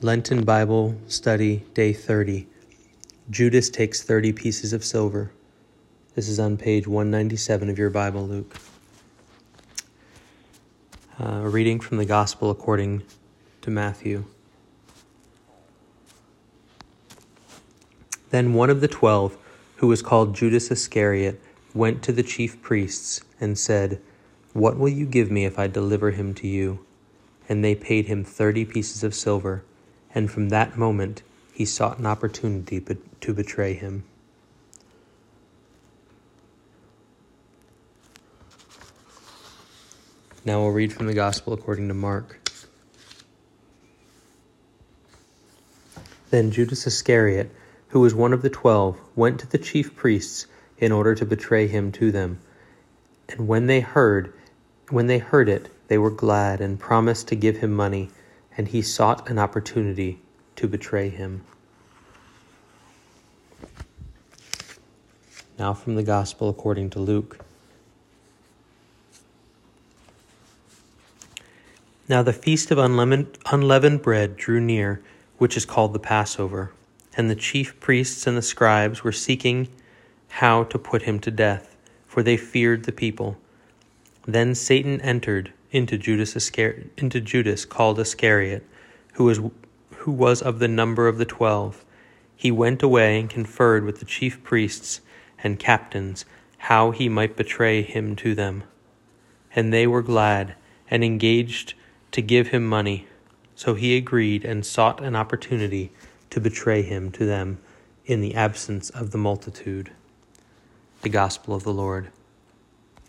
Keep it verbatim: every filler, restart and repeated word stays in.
Lenten Bible Study, Day thirty. Judas takes thirty pieces of silver. This is on page one ninety-seven of your Bible, Luke. Uh, a reading from the Gospel according to Matthew. Then one of the twelve, who was called Judas Iscariot, went to the chief priests and said, "What will you give me if I deliver him to you?" And they paid him thirty pieces of silver. And from that moment he sought an opportunity to betray him. Now we'll read from the Gospel according to Mark. Then Judas Iscariot, who was one of the twelve, went to the chief priests in order to betray him to them. And when they heard, when they heard it, they were glad and promised to give him money, and he sought an opportunity to betray him. Now from the Gospel according to Luke. Now the feast of unleavened, unleavened bread drew near, which is called the Passover, and the chief priests and the scribes were seeking how to put him to death, for they feared the people. Then Satan entered into Judas Iscariot, into Judas called Iscariot, who was who was of the number of the twelve. He went away and conferred with the chief priests and captains how he might betray him to them. And they were glad and engaged to give him money. So he agreed and sought an opportunity to betray him to them in the absence of the multitude. The Gospel of the Lord.